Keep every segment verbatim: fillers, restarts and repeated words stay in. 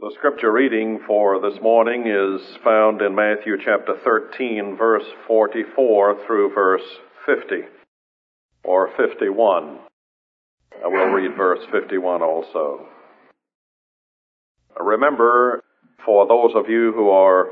The scripture reading for this morning is found in Matthew chapter thirteen, verse forty-four through verse fifty, or fifty-one. I will read verse fifty-one also. Remember, for those of you who are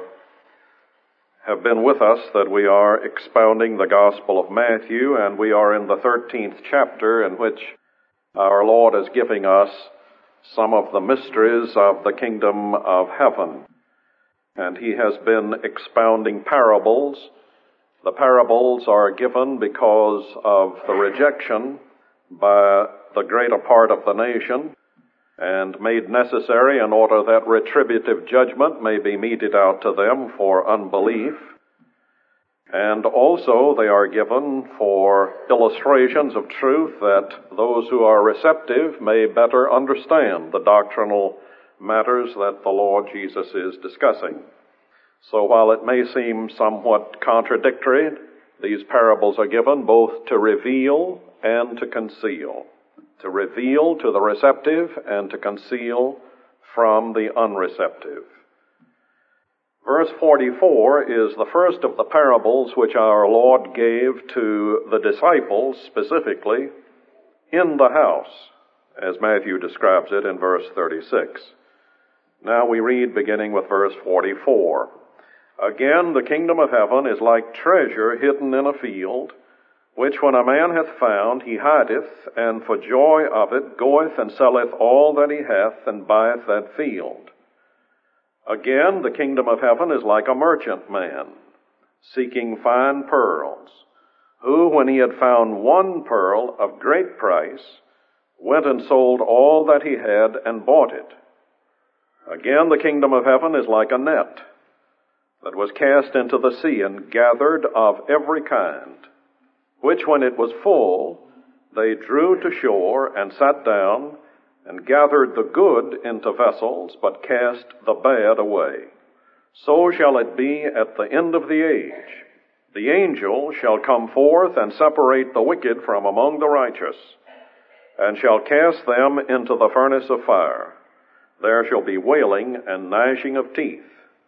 have been with us, that we are expounding the Gospel of Matthew, and we are in the thirteenth chapter, in which our Lord is giving us some of the mysteries of the kingdom of heaven. And he has been expounding parables. The parables are given because of the rejection by the greater part of the nation, and made necessary in order that retributive judgment may be meted out to them for unbelief. And also they are given for illustrations of truth, that those who are receptive may better understand the doctrinal matters that the Lord Jesus is discussing. So while it may seem somewhat contradictory, these parables are given both to reveal and to conceal. To reveal to the receptive and to conceal from the unreceptive. Verse forty-four is the first of the parables which our Lord gave to the disciples specifically in the house, as Matthew describes it in verse thirty-six. Now we read beginning with verse forty-four. Again, the kingdom of heaven is like treasure hidden in a field, which when a man hath found, he hideth, and for joy of it goeth and selleth all that he hath, and buyeth that field. Again, the kingdom of heaven is like a merchant man, seeking fine pearls, who, when he had found one pearl of great price, went and sold all that he had and bought it. Again, the kingdom of heaven is like a net that was cast into the sea and gathered of every kind, which when it was full, they drew to shore and sat down, and gathered the good into vessels, but cast the bad away. So shall it be at the end of the age. The angel shall come forth and separate the wicked from among the righteous, and shall cast them into the furnace of fire. There shall be wailing and gnashing of teeth.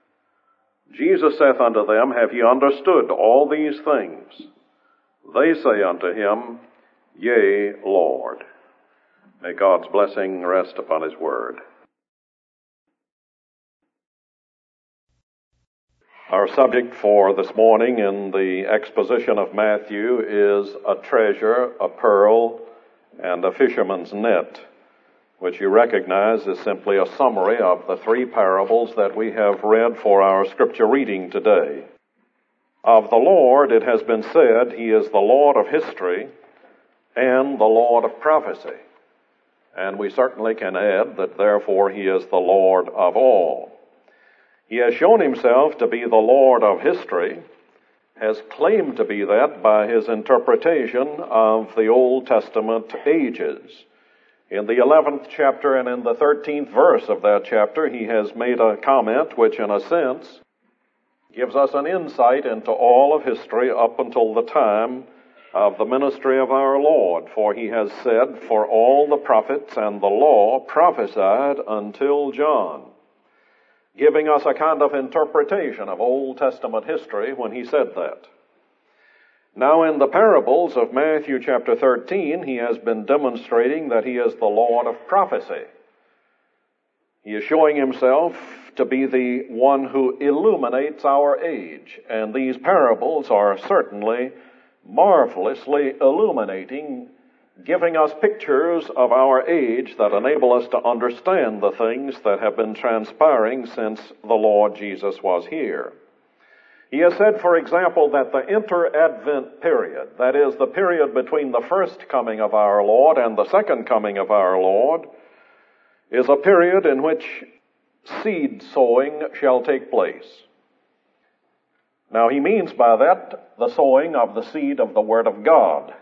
Jesus saith unto them, Have ye understood all these things? They say unto him, Yea, Lord. May God's blessing rest upon his word. Our subject for this morning in the exposition of Matthew is a treasure, a pearl, and a fisherman's net, which you recognize is simply a summary of the three parables that we have read for our scripture reading today. Of the Lord it has been said, He is the Lord of history and the Lord of prophecy. And we certainly can add that therefore He is the Lord of all. He has shown Himself to be the Lord of history, has claimed to be that by His interpretation of the Old Testament ages. In the eleventh chapter and in the thirteenth verse of that chapter, He has made a comment which in a sense gives us an insight into all of history up until the time of the ministry of our Lord. For He has said, For all the prophets and the law prophesied until John, giving us a kind of interpretation of Old Testament history when He said that. Now in the parables of Matthew chapter thirteen, He has been demonstrating that He is the Lord of prophecy. He is showing Himself to be the one who illuminates our age, and these parables are certainly marvelously illuminating, giving us pictures of our age that enable us to understand the things that have been transpiring since the Lord Jesus was here. He has said, for example, that the inter-advent period, that is, the period between the first coming of our Lord and the second coming of our Lord, is a period in which seed sowing shall take place. Now, he means by that the sowing of the seed of the Word of God.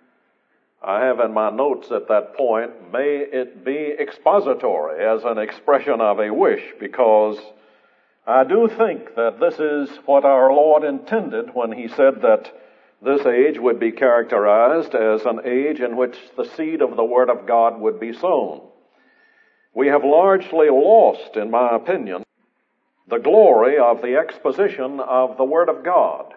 I have in my notes at that point, may it be expository as an expression of a wish, because I do think that this is what our Lord intended when He said that this age would be characterized as an age in which the seed of the Word of God would be sown. we have largely lost, in my opinion, the glory of the exposition of the Word of God.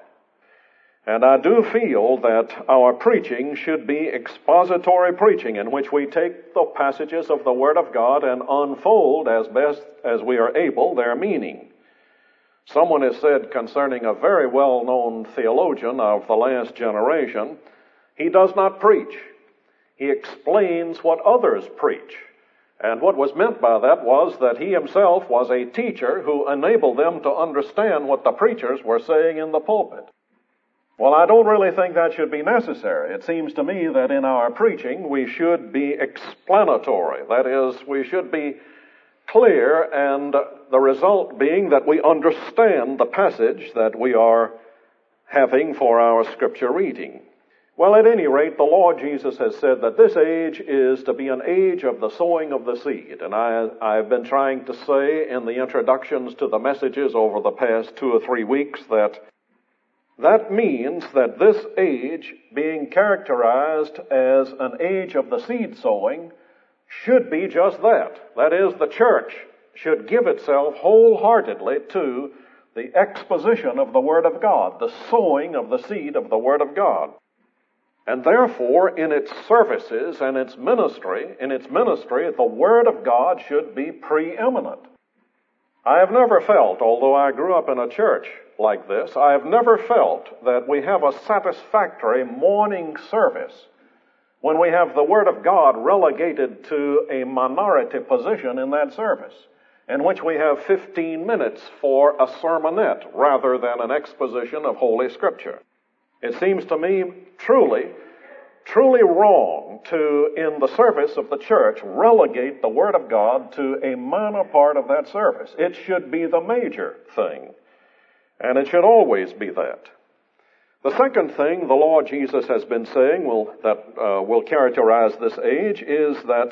And I do feel that our preaching should be expository preaching, in which we take the passages of the Word of God and unfold as best as we are able their meaning. Someone has said concerning a very well-known theologian of the last generation, he does not preach. He explains what others preach. And what was meant by that was that he himself was a teacher who enabled them to understand what the preachers were saying in the pulpit. Well, I don't really think that should be necessary. It seems to me that in our preaching we should be explanatory. That is, we should be clear, and the result being that we understand the passage that we are having for our scripture reading. Well, at any rate, the Lord Jesus has said that this age is to be an age of the sowing of the seed. And I, I've been trying to say in the introductions to the messages over the past two or three weeks that that means that this age, being characterized as an age of the seed sowing, should be just that. That is, the church should give itself wholeheartedly to the exposition of the Word of God, the sowing of the seed of the Word of God. And therefore, in its services and its ministry, in its ministry, the Word of God should be preeminent. I have never felt, although I grew up in a church like this, I have never felt that we have a satisfactory morning service when we have the Word of God relegated to a minority position in that service, in which we have fifteen minutes for a sermonette rather than an exposition of Holy Scripture. It seems to me truly, truly wrong to, in the service of the church, relegate the Word of God to a minor part of that service. It should be the major thing, and it should always be that. The second thing the Lord Jesus has been saying will, that uh, will characterize this age is that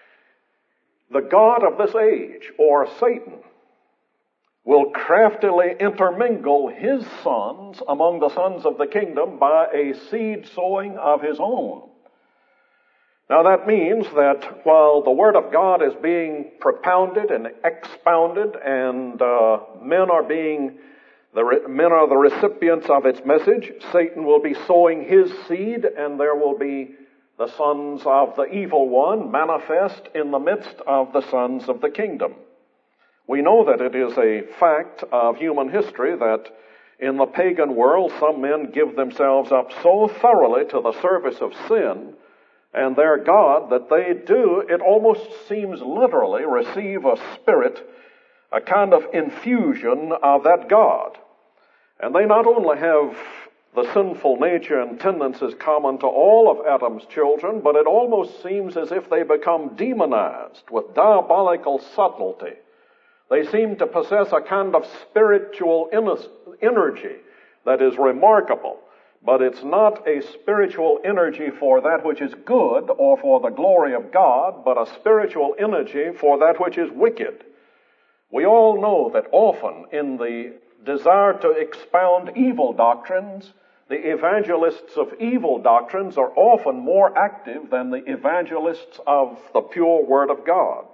the God of this age, or Satan, will craftily intermingle his sons among the sons of the kingdom by a seed sowing of his own. Now that means that while the Word of God is being propounded and expounded, and uh, men are being The re- men are the recipients of its message, Satan will be sowing his seed, and there will be the sons of the evil one manifest in the midst of the sons of the kingdom. We know that it is a fact of human history that in the pagan world some men give themselves up so thoroughly to the service of sin and their God that they do, it almost seems literally, receive a spirit, a kind of infusion of that God. And they not only have the sinful nature and tendencies common to all of Adam's children, but it almost seems as if they become demonized with diabolical subtlety. They seem to possess a kind of spiritual energy that is remarkable, but it's not a spiritual energy for that which is good or for the glory of God, but a spiritual energy for that which is wicked. We all know that often in the desire to expound evil doctrines, the evangelists of evil doctrines are often more active than the evangelists of the pure Word of God.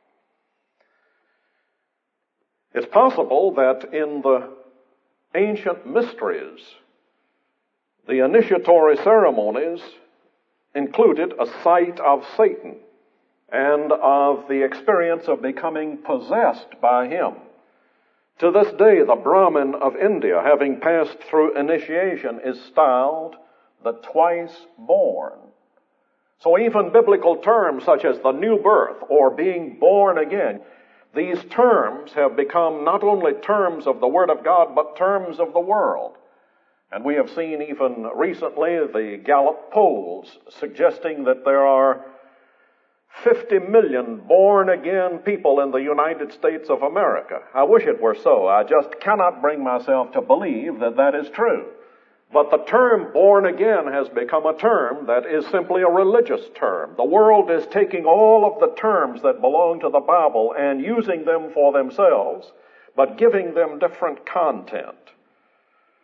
It's possible that in the ancient mysteries, the initiatory ceremonies included a sight of Satan and of the experience of becoming possessed by him. To this day, the Brahmin of India, having passed through initiation, is styled the twice born. So even biblical terms such as the new birth or being born again, these terms have become not only terms of the Word of God, but terms of the world. And we have seen even recently the Gallup polls suggesting that there are fifty million born-again people in the United States of America. I wish it were so. I just cannot bring myself to believe that that is true. But the term born again has become a term that is simply a religious term. The world is taking all of the terms that belong to the Bible and using them for themselves, but giving them different content.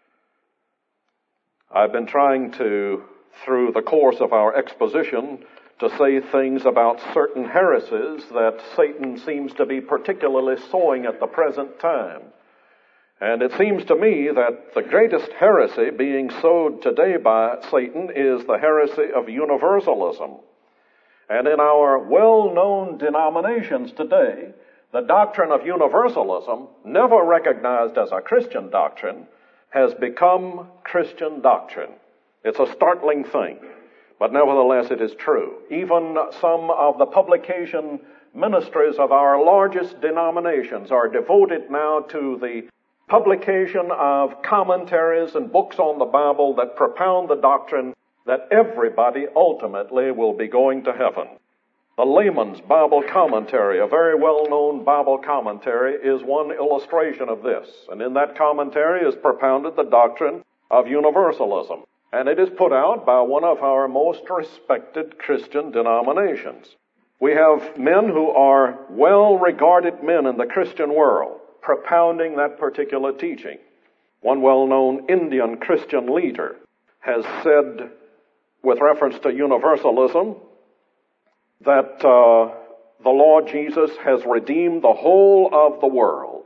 I've been trying to, through the course of our exposition, to say things about certain heresies that Satan seems to be particularly sowing at the present time. And it seems to me that the greatest heresy being sowed today by Satan is the heresy of universalism. And in our well-known denominations today, the doctrine of universalism, never recognized as a Christian doctrine, has become Christian doctrine. It's a startling thing, but nevertheless it is true. Even some of the publication ministries of our largest denominations are devoted now to the publication of commentaries and books on the Bible that propound the doctrine that everybody ultimately will be going to heaven. The Layman's Bible Commentary, a very well-known Bible commentary, is one illustration of this. And in that commentary is propounded the doctrine of universalism. And it is put out by one of our most respected Christian denominations. We have men who are well-regarded men in the Christian world propounding that particular teaching. One well-known Indian Christian leader has said, with reference to universalism, that uh, the Lord Jesus has redeemed the whole of the world.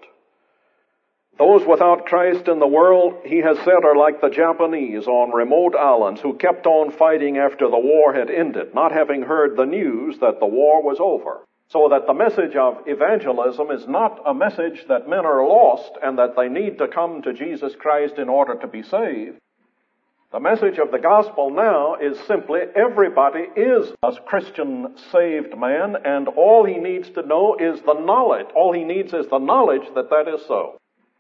Those without Christ in the world, he has said, are like the Japanese on remote islands who kept on fighting after the war had ended, not having heard the news that the war was over. So that the message of evangelism is not a message that men are lost and that they need to come to Jesus Christ in order to be saved. The message of the gospel now is simply everybody is a Christian saved man, and all he needs to know is the knowledge. All he needs is the knowledge that that is so.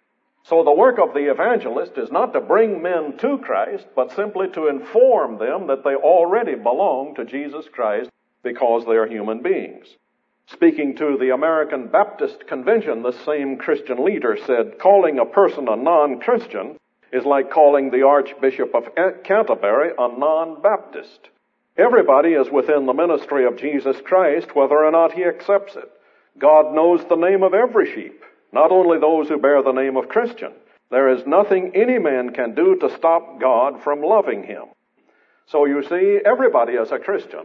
So the work of the evangelist is not to bring men to Christ, but simply to inform them that they already belong to Jesus Christ because they are human beings. Speaking to the American Baptist Convention, the same Christian leader said, calling a person a non-Christian is like calling the Archbishop of Canterbury a non-Baptist. Everybody is within the ministry of Jesus Christ, whether or not he accepts it. God knows the name of every sheep, not only those who bear the name of Christian. There is nothing any man can do to stop God from loving him. So you see, everybody is a Christian.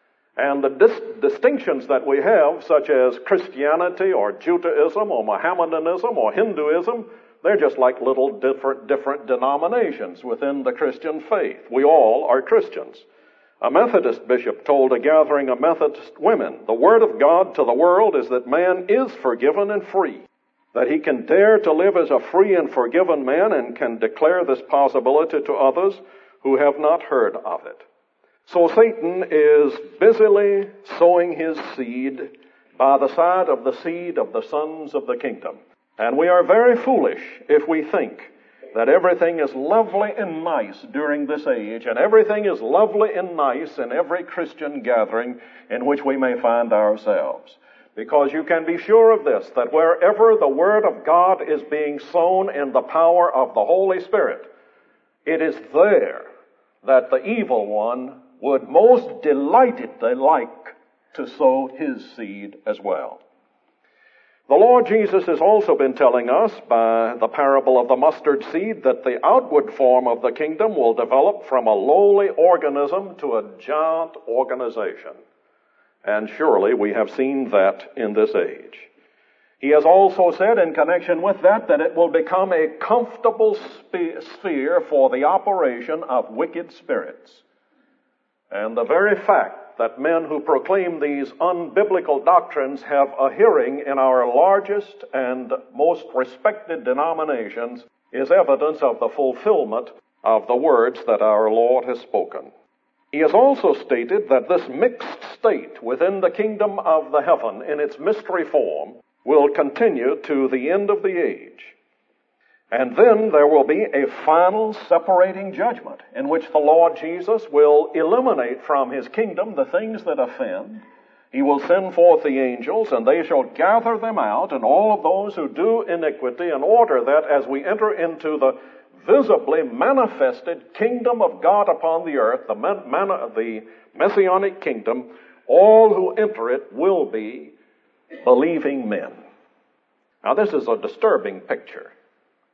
And the dis- distinctions that we have, such as Christianity or Judaism or Mohammedanism or Hinduism, they're just like little different, different denominations within the Christian faith. We all are Christians. A Methodist bishop told a gathering of Methodist women, the word of God to the world is that man is forgiven and free, that he can dare to live as a free and forgiven man and can declare this possibility to others who have not heard of it. So Satan is busily sowing his seed by the side of the seed of the sons of the kingdom. And we are very foolish if we think that everything is lovely and nice during this age, and everything is lovely and nice in every Christian gathering in which we may find ourselves. Because you can be sure of this, that wherever the Word of God is being sown in the power of the Holy Spirit, it is there that the evil one would most delightedly like to sow his seed as well. The Lord Jesus has also been telling us by the parable of the mustard seed that the outward form of the kingdom will develop from a lowly organism to a giant organization. And surely we have seen that in this age. He has also said in connection with that that it will become a comfortable spe- sphere for the operation of wicked spirits. And the very fact that men who proclaim these unbiblical doctrines have a hearing in our largest and most respected denominations is evidence of the fulfillment of the words that our Lord has spoken. He has also stated that this mixed state within the kingdom of the heaven in its mystery form will continue to the end of the age. And then there will be a final separating judgment in which the Lord Jesus will eliminate from his kingdom the things that offend. He will send forth the angels, and they shall gather them out, and all of those who do iniquity, in order that as we enter into the visibly manifested kingdom of God upon the earth, the, man, man, the Messianic kingdom, all who enter it will be believing men. Now this is a disturbing picture,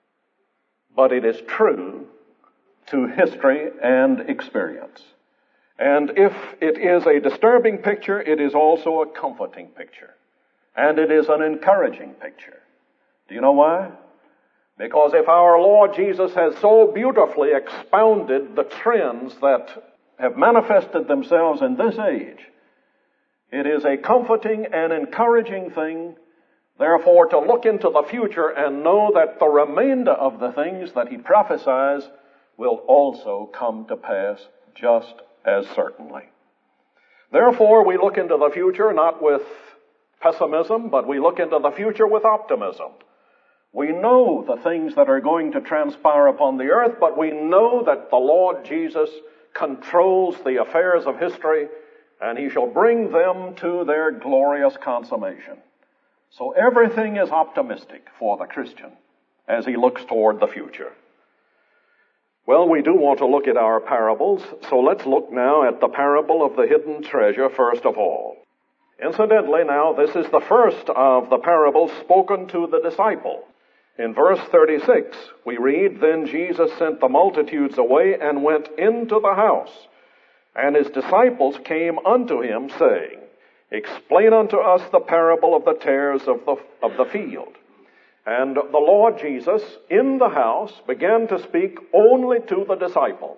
but it is true to history and experience. And if it is a disturbing picture, it is also a comforting picture. And it is an encouraging picture. Do you know why? Because if our Lord Jesus has so beautifully expounded the trends that have manifested themselves in this age, it is a comforting and encouraging thing, therefore, to look into the future and know that the remainder of the things that he prophesies will also come to pass just as certainly. Therefore, we look into the future not with pessimism, but we look into the future with optimism. We know the things that are going to transpire upon the earth, but we know that the Lord Jesus controls the affairs of history, and he shall bring them to their glorious consummation. So everything is optimistic for the Christian as he looks toward the future. Well, we do want to look at our parables, so let's look now at the parable of the hidden treasure first of all. Incidentally, now, this is the first of the parables spoken to the disciple. In verse thirty-six, we read, "Then Jesus sent the multitudes away and went into the house. And his disciples came unto him, saying, Explain unto us the parable of the tares of the, of the field. And the Lord Jesus, in the house, began to speak only to the disciples.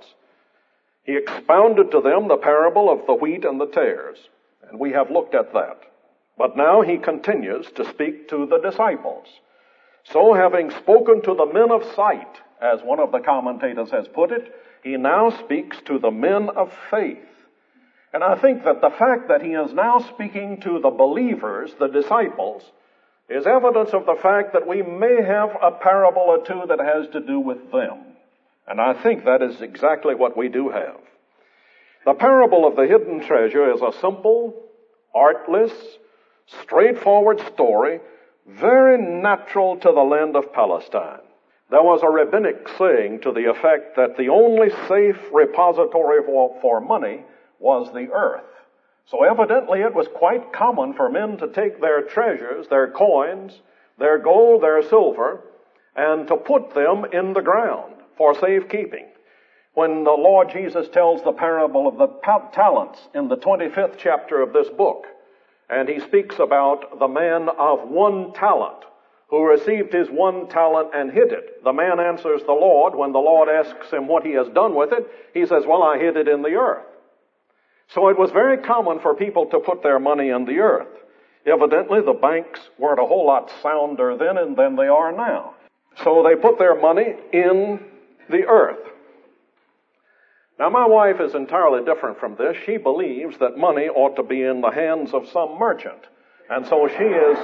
He expounded to them the parable of the wheat and the tares. And we have looked at that. But now he continues to speak to the disciples. So having spoken to the men of sight, as one of the commentators has put it, he now speaks to the men of faith. And I think that the fact that he is now speaking to the believers, the disciples, is evidence of the fact that we may have a parable or two that has to do with them. And I think that is exactly what we do have. The parable of the hidden treasure is a simple, artless, straightforward story, very natural to the land of Palestine. There was a rabbinic saying to the effect that the only safe repository for, for money was the earth. So evidently it was quite common for men to take their treasures, their coins, their gold, their silver, and to put them in the ground for safekeeping. When the Lord Jesus tells the parable of the talents in the twenty-fifth chapter of this book, and he speaks about the man of one talent who received his one talent and hid it. The man answers the Lord. When the Lord asks him what he has done with it, he says, well, I hid it in the earth. So it was very common for people to put their money in the earth. Evidently, the banks weren't a whole lot sounder then than they are now. So they put their money in the earth. Now, my wife is entirely different from this. She believes that money ought to be in the hands of some merchant. And so she is,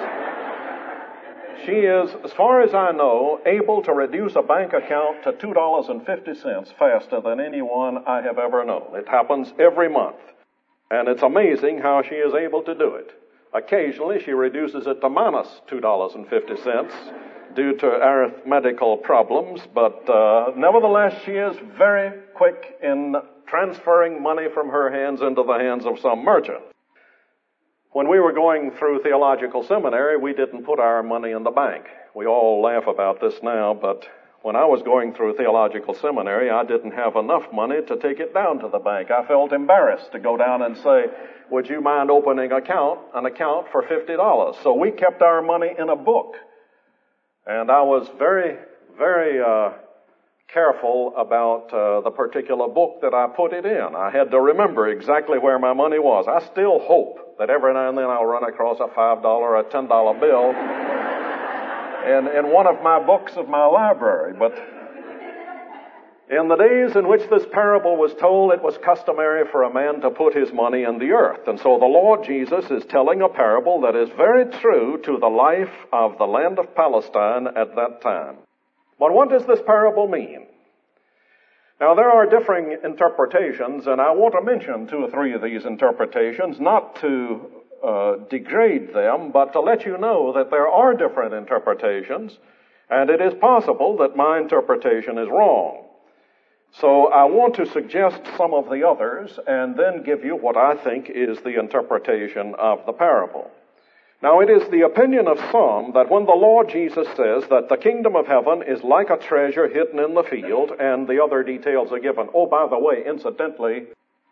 she is, as far as I know, able to reduce a bank account to two dollars and fifty cents faster than anyone I have ever known. It happens every month. And it's amazing how she is able to do it. Occasionally, she reduces it to minus two dollars and fifty cents due to arithmetical problems, but uh, nevertheless, she is very quick in transferring money from her hands into the hands of some merchant. When we were going through theological seminary, we didn't put our money in the bank. We all laugh about this now, but when I was going through theological seminary, I didn't have enough money to take it down to the bank. I felt embarrassed to go down and say, would you mind opening account, an account for fifty dollars? So we kept our money in a book. And I was very, very uh, careful about uh, the particular book that I put it in. I had to remember exactly where my money was. I still hope that every now and then I'll run across a five dollar or a ten dollar bill in, in one of my books of my library. But in the days in which this parable was told, it was customary for a man to put his money in the earth. And so the Lord Jesus is telling a parable that is very true to the life of the land of Palestine at that time. But what does this parable mean? Now, there are differing interpretations, and I want to mention two or three of these interpretations, not to uh, degrade them, but to let you know that there are different interpretations, and it is possible that my interpretation is wrong. So I want to suggest some of the others and then give you what I think is the interpretation of the parable. Now, it is the opinion of some that when the Lord Jesus says that the kingdom of heaven is like a treasure hidden in the field, and the other details are given. Oh, by the way, incidentally,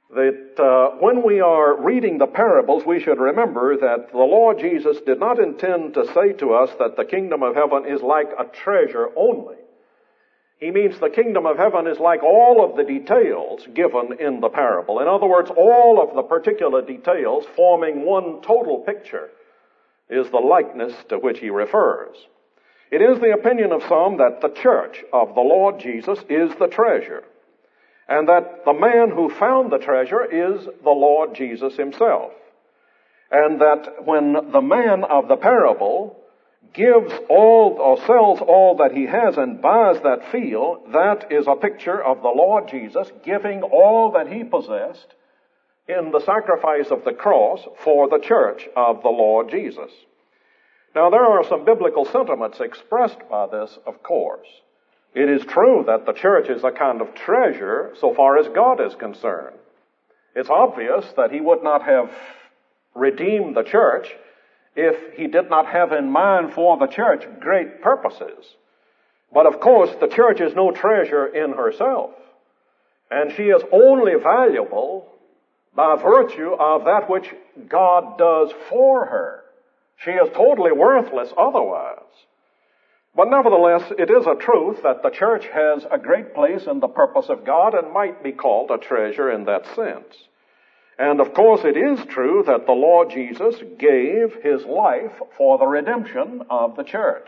that uh, when we are reading the parables, we should remember that the Lord Jesus did not intend to say to us that the kingdom of heaven is like a treasure only. He means the kingdom of heaven is like all of the details given in the parable. In other words, all of the particular details forming one total picture is the likeness to which he refers. It is the opinion of some that the church of the Lord Jesus is the treasure, and that the man who found the treasure is the Lord Jesus himself. And that when the man of the parable gives all or sells all that he has and buys that field, that is a picture of the Lord Jesus giving all that he possessed in the sacrifice of the cross for the church of the Lord Jesus. Now, there are some biblical sentiments expressed by this, of course. It is true that the church is a kind of treasure so far as God is concerned. It's obvious that he would not have redeemed the church if he did not have in mind for the church great purposes. But of course, the church is no treasure in herself, and she is only valuable by virtue of that which God does for her. She is totally worthless otherwise. But nevertheless, it is a truth that the church has a great place in the purpose of God and might be called a treasure in that sense. And of course, it is true that the Lord Jesus gave his life for the redemption of the church.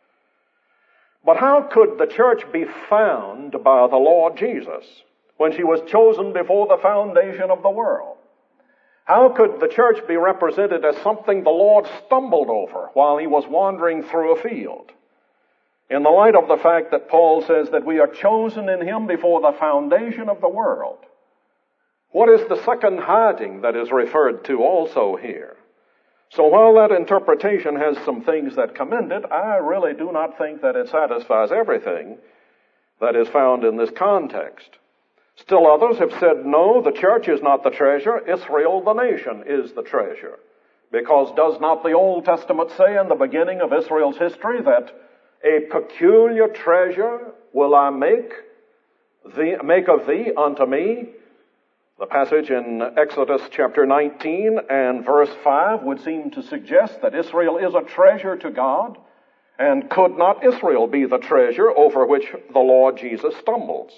But how could the church be found by the Lord Jesus when she was chosen before the foundation of the world? How could the church be represented as something the Lord stumbled over while he was wandering through a field? In the light of the fact that Paul says that we are chosen in him before the foundation of the world. What is the second hiding that is referred to also here? So while that interpretation has some things that commend it, I really do not think that it satisfies everything that is found in this context. Still others have said, no, the church is not the treasure. Israel, the nation, is the treasure. Because does not the Old Testament say in the beginning of Israel's history that a peculiar treasure will I make, thee, make of thee unto me? The passage in Exodus chapter nineteen and verse five would seem to suggest that Israel is a treasure to God, and could not Israel be the treasure over which the Lord Jesus stumbles?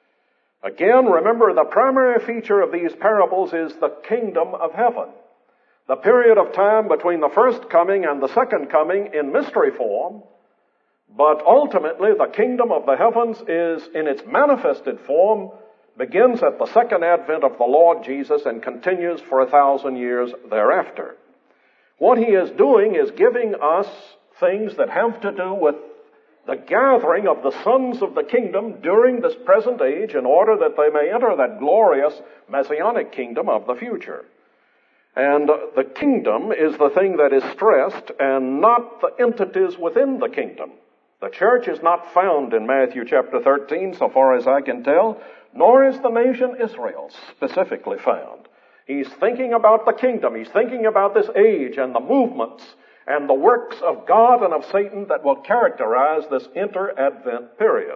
Again, remember, the primary feature of these parables is the kingdom of heaven. The period of time between the first coming and the second coming in mystery form, but ultimately the kingdom of the heavens is in its manifested form, begins at the second advent of the Lord Jesus and continues for a thousand years thereafter. What he is doing is giving us things that have to do with the gathering of the sons of the kingdom during this present age in order that they may enter that glorious messianic kingdom of the future. And the kingdom is the thing that is stressed and not the entities within the kingdom. The church is not found in Matthew chapter thirteen, so far as I can tell, nor is the nation Israel specifically found. He's thinking about the kingdom. He's thinking about this age and the movements and the works of God and of Satan that will characterize this inter-advent period.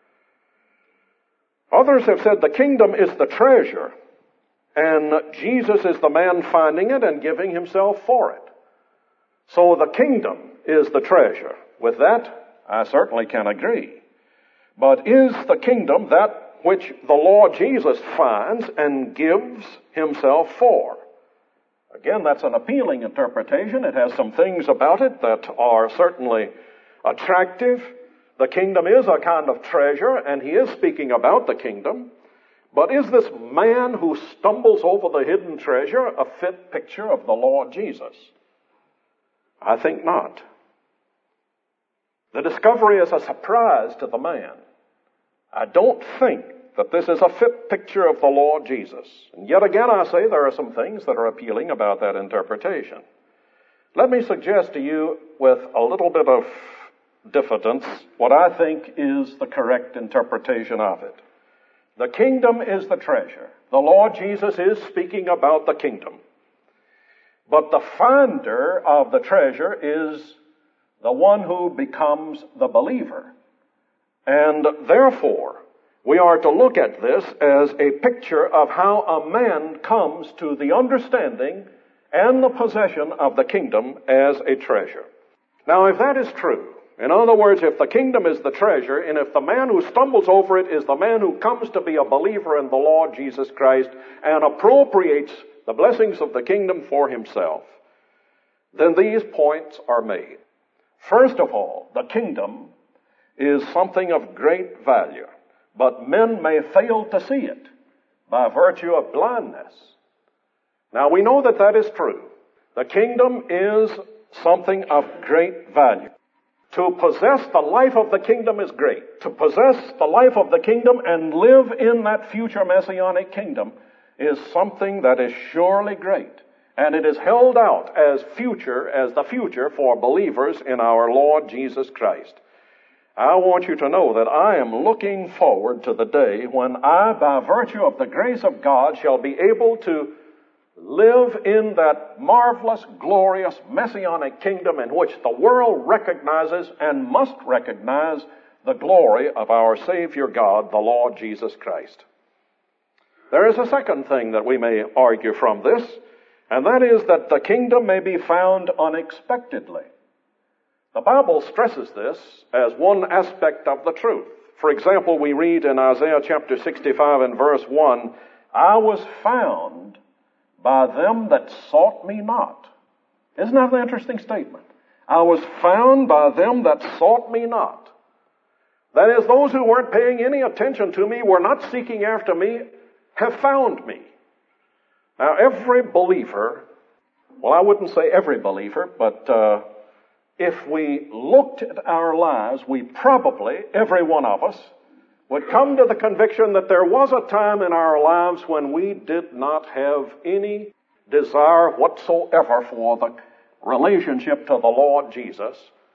Others have said the kingdom is the treasure, and Jesus is the man finding it and giving himself for it. So the kingdom is the treasure. With that, I certainly can agree. But is the kingdom that which the Lord Jesus finds and gives himself for? Again, that's an appealing interpretation. It has some things about it that are certainly attractive. The kingdom is a kind of treasure, and he is speaking about the kingdom. But is this man who stumbles over the hidden treasure a fit picture of the Lord Jesus? I think not. The discovery is a surprise to the man. I don't think that this is a fit picture of the Lord Jesus. And yet again, I say there are some things that are appealing about that interpretation. Let me suggest to you, with a little bit of diffidence, what I think is the correct interpretation of it. The kingdom is the treasure. The Lord Jesus is speaking about the kingdom. But the finder of the treasure is the one who becomes the believer. And therefore, We are to look at this as a picture of how a man comes to the understanding and the possession of the kingdom as a treasure. Now, if that is true, in other words, if the kingdom is the treasure, and if the man who stumbles over it is the man who comes to be a believer in the Lord Jesus Christ and appropriates the blessings of the kingdom for himself, then these points are made. First of all, the kingdom is something of great value, but men may fail to see it by virtue of blindness. Now, we know that that is true. The kingdom is something of great value. To possess the life of the kingdom is great. To possess the life of the kingdom and live in that future messianic kingdom is something that is surely great. And it is held out as future, as the future for believers in our Lord Jesus Christ. I want you to know that I am looking forward to the day when I, by virtue of the grace of God, shall be able to live in that marvelous, glorious, messianic kingdom in which the world recognizes and must recognize the glory of our Savior God, the Lord Jesus Christ. There is a second thing that we may argue from this, and that is that the kingdom may be found unexpectedly. The Bible stresses this as one aspect of the truth. For example, we read in Isaiah chapter sixty-five and verse one, "I was found by them that sought me not." Isn't that an interesting statement? I was found by them that sought me not. That is, those who weren't paying any attention to me, were not seeking after me, have found me. Now, every believer, well, I wouldn't say every believer, but uh, if we looked at our lives, we probably, every one of us, would come to the conviction that there was a time in our lives when we did not have any desire whatsoever for the relationship to the Lord Jesus.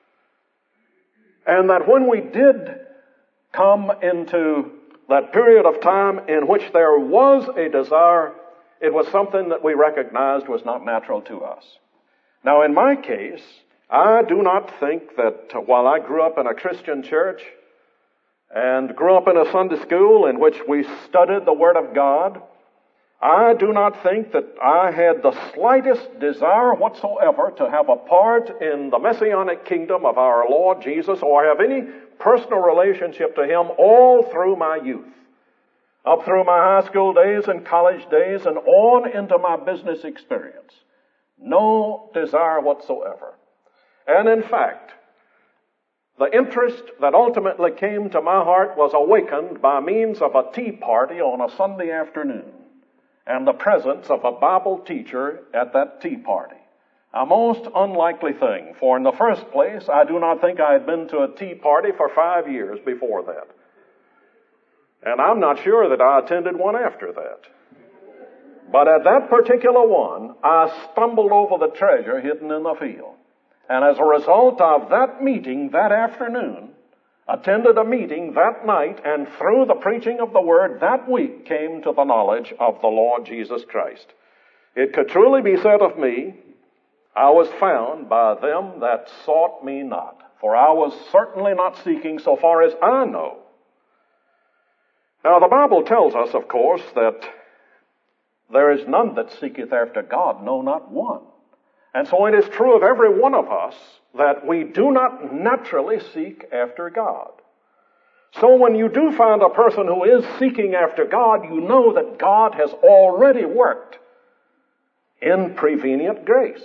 And that when we did come into that period of time in which there was a desire, it was something that we recognized was not natural to us. Now, in my case, I do not think that while I grew up in a Christian church and grew up in a Sunday school in which we studied the Word of God, I do not think that I had the slightest desire whatsoever to have a part in the messianic kingdom of our Lord Jesus or have any personal relationship to Him all through my youth, up through my high school days and college days and on into my business experience. No desire whatsoever. And in fact, the interest that ultimately came to my heart was awakened by means of a tea party on a Sunday afternoon and the presence of a Bible teacher at that tea party. A most unlikely thing, for in the first place, I do not think I had been to a tea party for five years before that. And I'm not sure that I attended one after that. But at that particular one, I stumbled over the treasure hidden in the field. And as a result of that meeting that afternoon, attended a meeting that night, and through the preaching of the Word that week came to the knowledge of the Lord Jesus Christ. It could truly be said of me, I was found by them that sought me not. For I was certainly not seeking so far as I know. Now the Bible tells us, of course, that there is none that seeketh after God, no, not one. And so it is true of every one of us that we do not naturally seek after God. So when you do find a person who is seeking after God, you know that God has already worked in prevenient grace.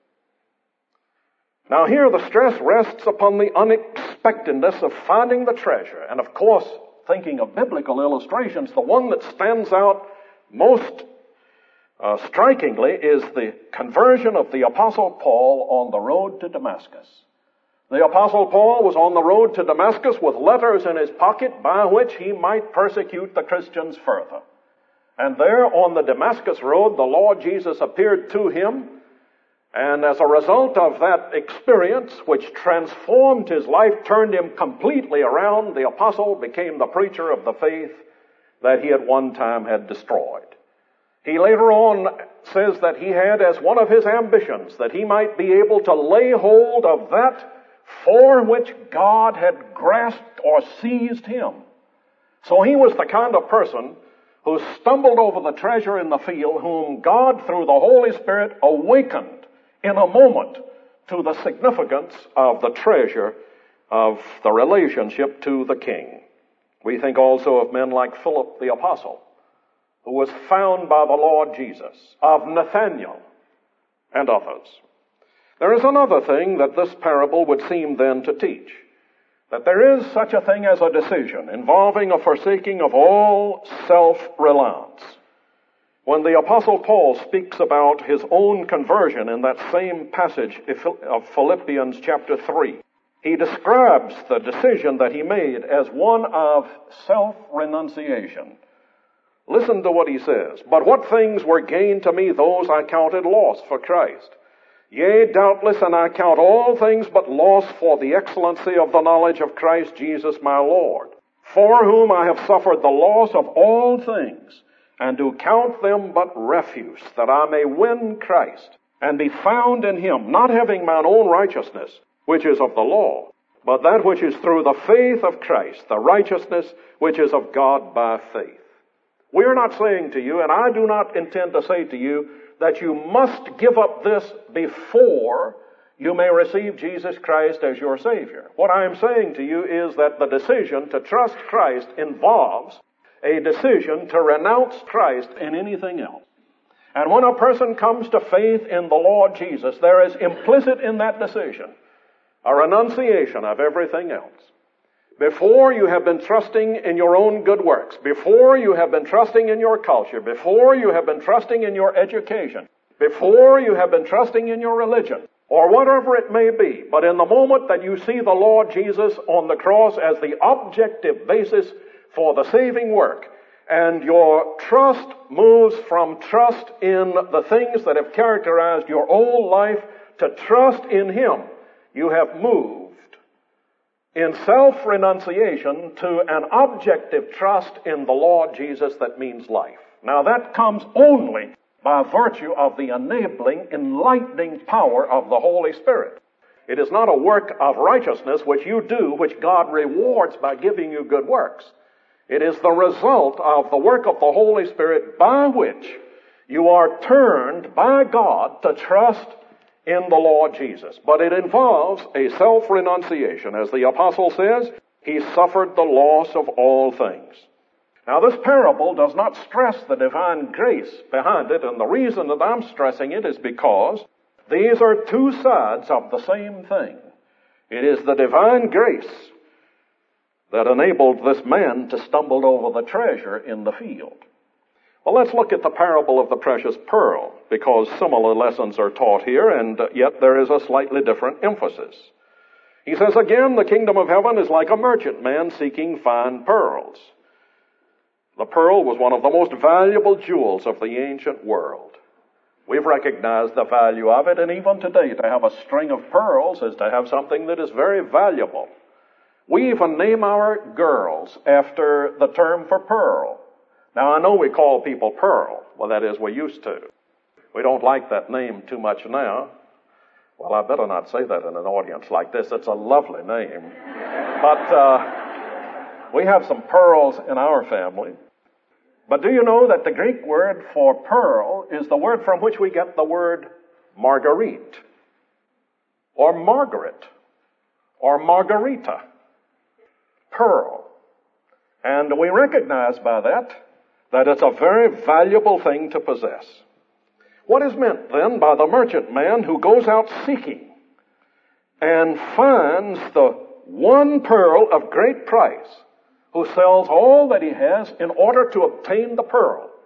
Now here the stress rests upon the unexpectedness of finding the treasure. And of course, thinking of biblical illustrations, the one that stands out most Uh, strikingly is the conversion of the Apostle Paul on the road to Damascus. The Apostle Paul was on the road to Damascus with letters in his pocket by which he might persecute the Christians further. And there on the Damascus road, the Lord Jesus appeared to him, and as a result of that experience, which transformed his life, turned him completely around, the apostle became the preacher of the faith that he at one time had destroyed. He later on says that he had as one of his ambitions that he might be able to lay hold of that for which God had grasped or seized him. So he was the kind of person who stumbled over the treasure in the field, whom God, through the Holy Spirit, awakened in a moment to the significance of the treasure of the relationship to the king. We think also of men like Philip the Apostle, who was found by the Lord Jesus, of Nathanael, and others. There is another thing that this parable would seem then to teach, that there is such a thing as a decision involving a forsaking of all self-reliance. When the Apostle Paul speaks about his own conversion in that same passage of Philippians chapter three, he describes the decision that he made as one of self-renunciation. Listen to what he says. But what things were gain to me, those I counted loss for Christ. Yea, doubtless, and I count all things but loss for the excellency of the knowledge of Christ Jesus my Lord, for whom I have suffered the loss of all things, and do count them but refuse, that I may win Christ, and be found in him, not having mine own righteousness, which is of the law, but that which is through the faith of Christ, the righteousness which is of God by faith. We are not saying to you, and I do not intend to say to you, that you must give up this before you may receive Jesus Christ as your Savior. What I am saying to you is that the decision to trust Christ involves a decision to renounce Christ in anything else. And when a person comes to faith in the Lord Jesus, there is implicit in that decision a renunciation of everything else. Before you have been trusting in your own good works, before you have been trusting in your culture, before you have been trusting in your education, before you have been trusting in your religion, or whatever it may be, but in the moment that you see the Lord Jesus on the cross as the objective basis for the saving work, and your trust moves from trust in the things that have characterized your whole life to trust in Him, you have moved in self-renunciation to an objective trust in the Lord Jesus that means life. Now that comes only by virtue of the enabling, enlightening power of the Holy Spirit. It is not a work of righteousness which you do, which God rewards by giving you good works. It is the result of the work of the Holy Spirit by which you are turned by God to trust in the Lord Jesus. But it involves a self-renunciation. As the apostle says, he suffered the loss of all things. Now this parable does not stress the divine grace behind it, and the reason that I'm stressing it is because these are two sides of the same thing. It is the divine grace that enabled this man to stumble over the treasure in the field. Well, let's look at the parable of the precious pearl, because similar lessons are taught here, and yet there is a slightly different emphasis. He says, again, the kingdom of heaven is like a merchant man seeking fine pearls. The pearl was one of the most valuable jewels of the ancient world. We've recognized the value of it, and even today, to have a string of pearls is to have something that is very valuable. We even name our girls after the term for pearl. Now, I know we call people Pearl. Well, that is, we used to. We don't like that name too much now. Well, I better not say that in an audience like this. It's a lovely name. But uh, we have some pearls in our family. But do you know that the Greek word for pearl is the word from which we get the word Marguerite, or Margaret, or Margarita? Pearl. And we recognize by that that it's a very valuable thing to possess. What is meant then by the merchant man who goes out seeking and finds the one pearl of great price, who sells all that he has in order to obtain the pearl?